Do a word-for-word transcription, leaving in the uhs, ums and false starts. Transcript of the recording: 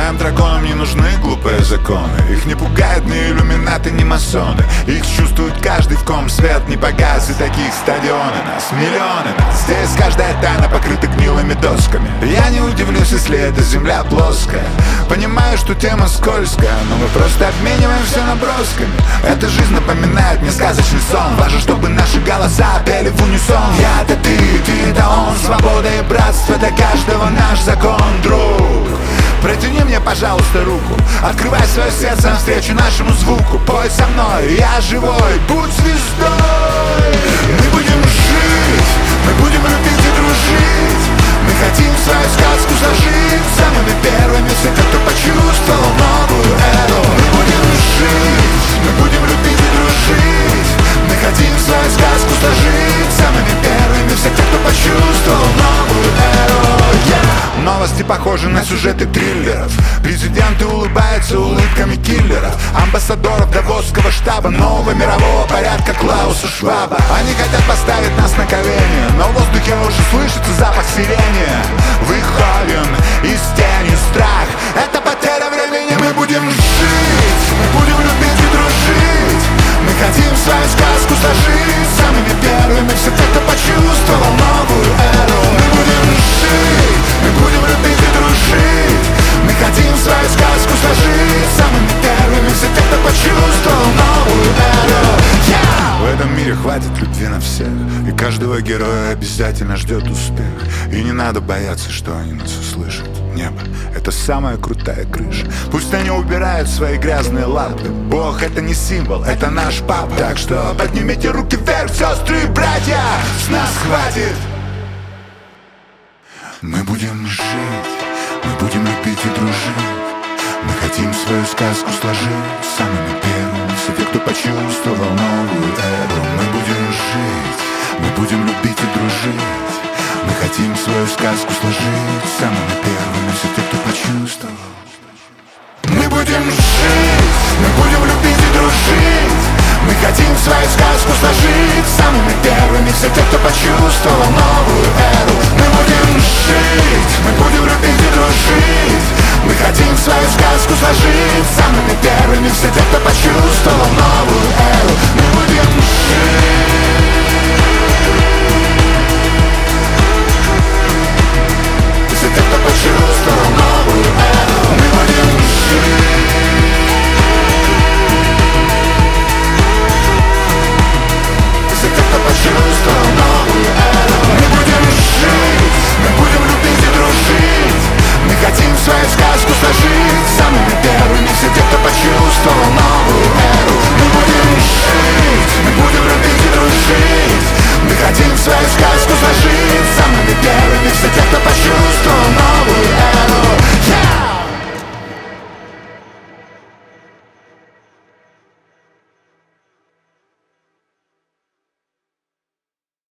Моим драконам не нужны глупые законы. Их не пугают ни иллюминаты, ни масоны. Их чувствует каждый, в ком свет не погас. И таких стадионы нас, миллионы нас. Здесь каждая тайна покрыта гнилыми досками. Я не удивлюсь, если эта земля плоская. Понимаю, что тема скользкая, но мы просто обмениваем все набросками. Эта жизнь напоминает мне сказочный сон. Важно, чтобы наши голоса пели в унисон. Я это ты, ты это он. Свобода и братство для каждого наш закон, друг. Протяни мне, пожалуйста, руку. Открывай свое сердце навстречу нашему звуку. Пой со мной, я живой, будь звездой. Мы будем жить, мы будем любить и дружить. Мы хотим свою сказку сложить самыми первыми всех, кто почувствовал новую эру. Мы будем жить, мы будем любить и дружить. Мы хотим свою сказку сложить самыми первыми всех, кто почувствовал новую эру. Yeah! Новости похожи на сюжеты триллеров. Президенты улыбаются улыбками киллеров. Амбассадоров Давосского штаба нового мирового порядка Клауса Шваба. Они хотят поставить нас на колени, но в воздухе уже слышится запах сирени. Выходим из тени, страх — это потеря времени. Мы будем жить, мы будем любить и дружить. Мы хотим свою сказку сложить самыми первыми всех, кто почувствовал новую эру. Мы будем жить, мы будем любить и дружить. Мы хотим свою сказку сложить самыми первыми всех, кто почувствовал новую эру. Yeah! В этом мире хватит любви на всех, и каждого героя обязательно ждет успех. И не надо бояться, что они нас услышат. Небо — это самая крутая крыша. Пусть они убирают свои грязные лапы. Бог — это не символ, это наш папа. Так что поднимите руки вверх, сестры и братья, с нас хватит. Мы будем жить, мы будем любить и дружить. Мы хотим свою сказку сложить самыми первыми все те, кто почувствовал новую эру. Мы будем жить, мы будем любить и дружить. Мы хотим свою сказку сложить самыми первыми все те, кто почувствовал. Мы будем жить, мы будем любить и дружить. Мы хотим свою сказку сложить самыми первыми все те, кто почувствовал новую эру.